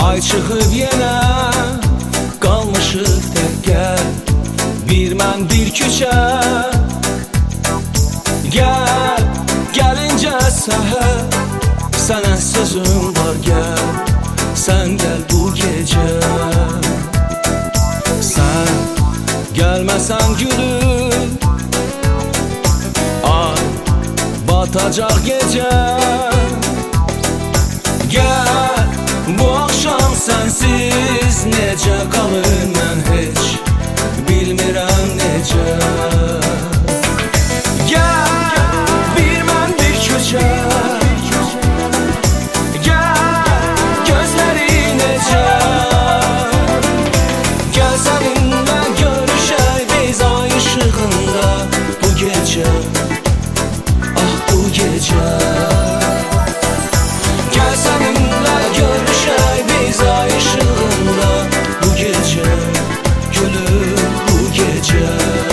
Ay çıxıb yenə qalmışıq təkcə, bir mən bir küçə. Gəl, gəlincə səhər, sənə sözüm var, gəl, sən gəl bu gecə. Sən gəlməsən gülüm, ay batacaq gecə. Gəl, bu axşam sənsiz necə qalır mən heç bilmirəm necə. Gəl, bir mən bir küçə, gəl, gözləri necə. Gəl səninlə görüşək biz ay işığında bu gecə, ah bu gecə. Gəl səninlə görüşək biz ay işığında bu gecə, gülüm bu gecə.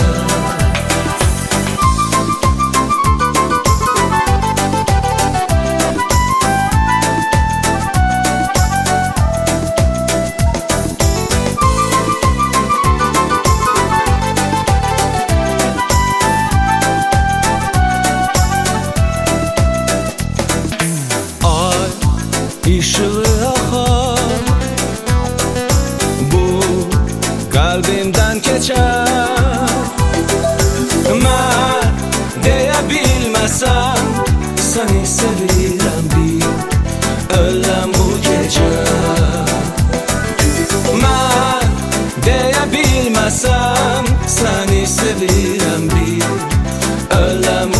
İşığı axar, bu qəlbimdən keçər. Mən deyə bilməsəm, səni sevirəm bil, öləm bu gecə. Mən deyə bilməsəm, səni sevirəm bil, öləm